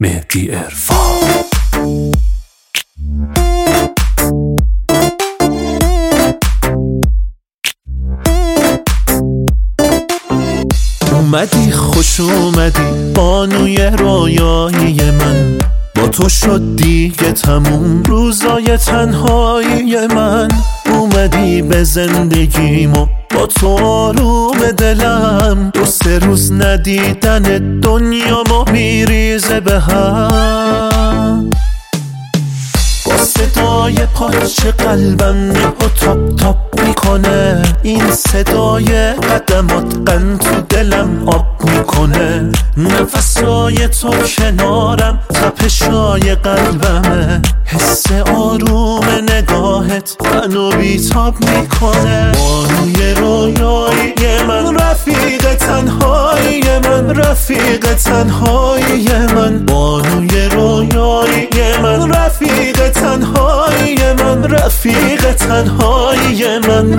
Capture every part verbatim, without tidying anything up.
مهدی عرفان. اومدی خوش اومدی بانوی رویایی من، با تو شد دیگه تموم روزای تنهایی من. اومدی به زندگیمو با تو آروم دلم، دو سه روز ندیدن دنیامو میریزه به هم. با صدای پاچه قلبم یهو تاپ تاپ میکنه، این صدای قدمات قند تو دلم آب میکنه. نفسای تو کنارم تپشای قلبمه، حس آروم نگاهت منو بیتاب میکنه. بانوی رویایی من، رفیق تنهایی من، رفیق تنهایی من. بانوی رویایی من، رفیق تنهایی من، رفیق تنهایی من.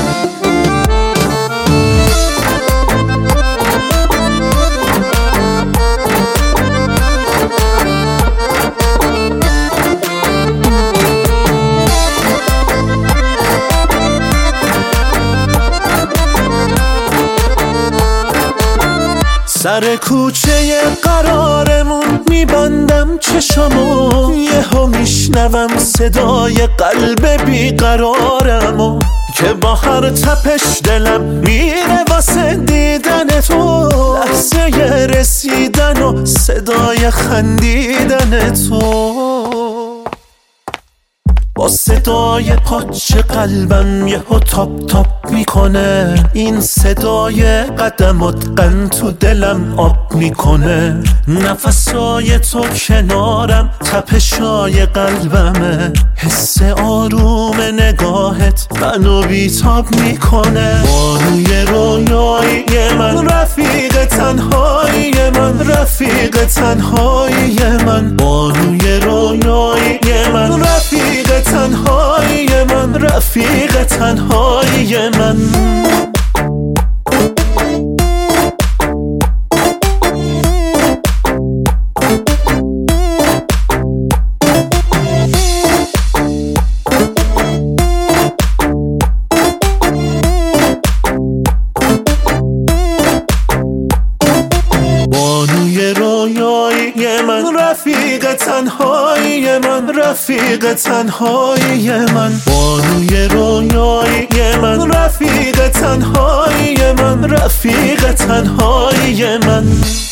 سر کوچه قرارمون میبندم چشمو، یهو میشنوم صدای قلب بیقرارمو که با هر تپش دلم میره واسه دیدن تو. لحظه رسیدن و صدای خندیدن تو، با صدای پاچه قلبم یهو تاپ تاپ میکنه، این صدای قدمات قند تو دلم آب میکنه. نفسای تو کنارم تپشای قلبمه، حس آروم نگاهت منو بیتاب میکنه. بانوی رویایی من، رفیق تنهایی من، رفیق تنهایی من. بانوی رویایی من، رفیق تنهایی من، رفیق تنهایی من. بانوی رویایی من، رفیق تنهایی من، رفیق تنهایی من. بانوی رویایی من، رفیق تنهایی من، رفیق تنهایی من.